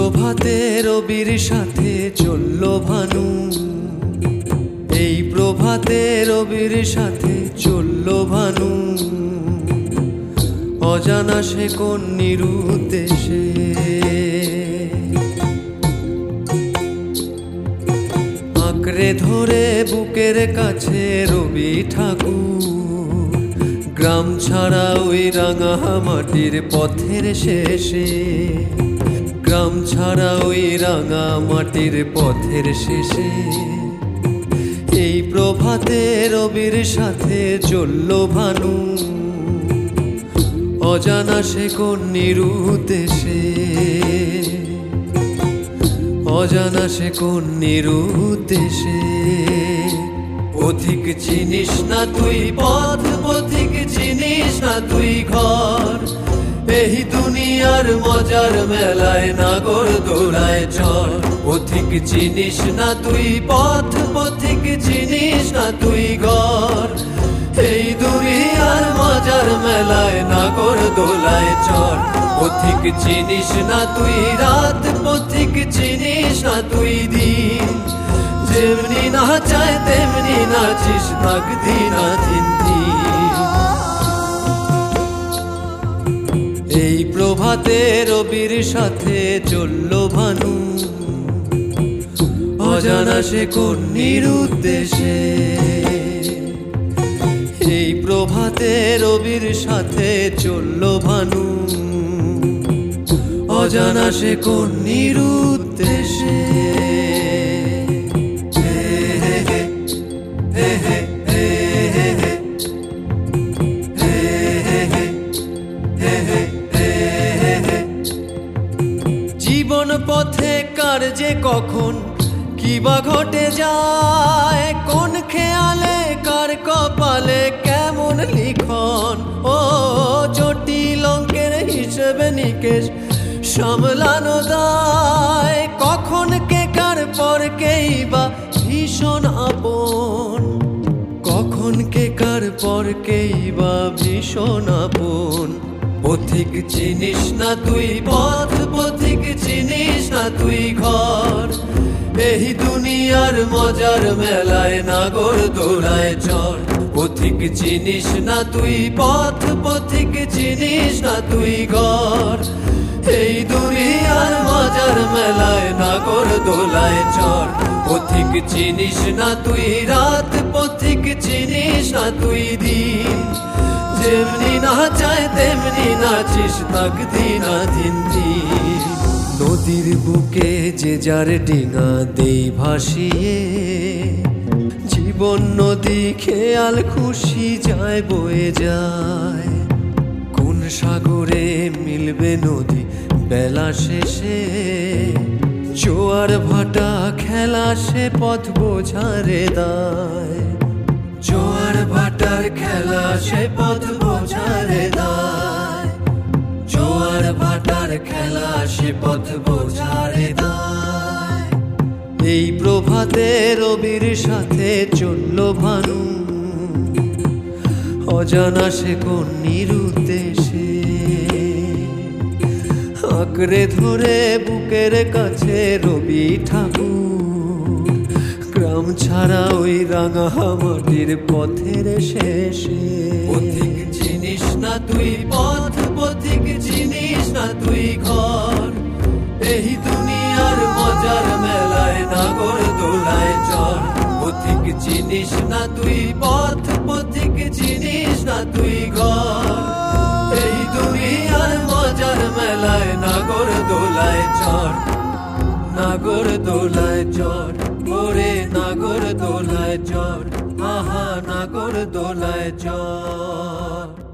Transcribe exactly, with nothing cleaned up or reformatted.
প্রভাতে রবির সাথে চলল ভানু, এই প্রভাতে রবির সাথে চলল ভানু, অজানা সে কোন নিরুদ্দেশে। আঁকড়ে ধরে বুকের কাছে রবি ঠাকুর, গ্রাম ছাড়া ওই রাঙা মাটির পথের শেষে, গ্রাম ছাড়া ওই রাঙা মাটির পথের শেষে। এই প্রভাতে রবির সাথে চলল ভানু, অজানা সে কোন নিরুদ্দেশে, অজানা সে কোন নিরুদ্দেশে। পথিক চিনিস না তুই পথ, পথিক চিনিস না তুই ঘর, এই দুনিয়ার মজার মেলায় নাগর দোলায় চড়। পথিক চিনিস না তুই পথ, পথিক চিনিস না তুই ঘর, এই দুনিয়ার মজার মেলায় নাগর দোলায় চড়। পথিক চিনিস না তুই রাত, পথিক চিনিস না তুই দিন, যেমনি না চায় তেমনি নাচিস নাগ দিনা দিন দিন। এই প্রভাতে রবির সাথে চলল ভানু, অজানা সে কোন নিরুদ্দেশে। এই প্রভাতে রবির সাথে চলল ভানু, অজানা সে কোন নিরুদ্দেশে। জীবন পথে কার যে কখন কিবা ঘটে যায়, কোন খেয়ালে কার কপালে কেমন লিখন। ও জটিল অঙ্কের হিসেবে নিকেশ সামলানো দায়, কখন কে কার পর কেই বা ভীষণ আপন, কখন কে কার পর কেই বা ভীষণ আপন। পথিক চিনিস না তুই পথ, পথিক চিনিস না তুই ঘর, এই দুনিয়ার মজার মেলায় নাগর দোলায় চড়। পথিক চিনিস না তুই পথ, পথিক চিনিস না তুই ঘর, এই দুনিয়ার মজার মেলায় নাগর দোলায় চড়। পথিক চিনিস না তুই রাত, পথিক চিনিস না তুই দিন, যেমনি না চায় তেমনি নাচিস নাগ দিনা দিন দিন। নদীর বুকে যে যার ডিঙা দেই ভাসিয়ে, জীবন নদী খেয়াল খুশি যায় বয়ে যায়। কোন সাগরে মিলবে নদী বেলা শেষে, জোয়ার ভাটা খেলা সে পথ বোঝারে দায়। জোয়ার ভাটার খেলা সে পথ বোঝারে দায়, জোয়ার ভাটার খেলা সে পথ বোঝারে দায়। এই প্রভাতে রবির সাথে চলল ভানু, অজানা সে কোন নিরুদ্দেশে। আঁকড়ে ধরে বুকের কাছে রবি ঠাকুর, গ্রাম ছাড়া ওই রাঙা মাটির পথের শেষে। পথিক চিনিস না তুই পথ, পথিক চিনিস না তুই ঘর, এই দুনিয়ার মজার মেলায় নাগর দোলায় চড়। পথিক চিনিস না তুই পথ, পথিক চিনিস না তুই ঘর, এই দুনিয়ার মজার মেলায় নাগর দোলায় চড়। নাগর দোলায় চড় ওরে নাগর দোলায় চড়, আহা নাগর দোলায় চড়।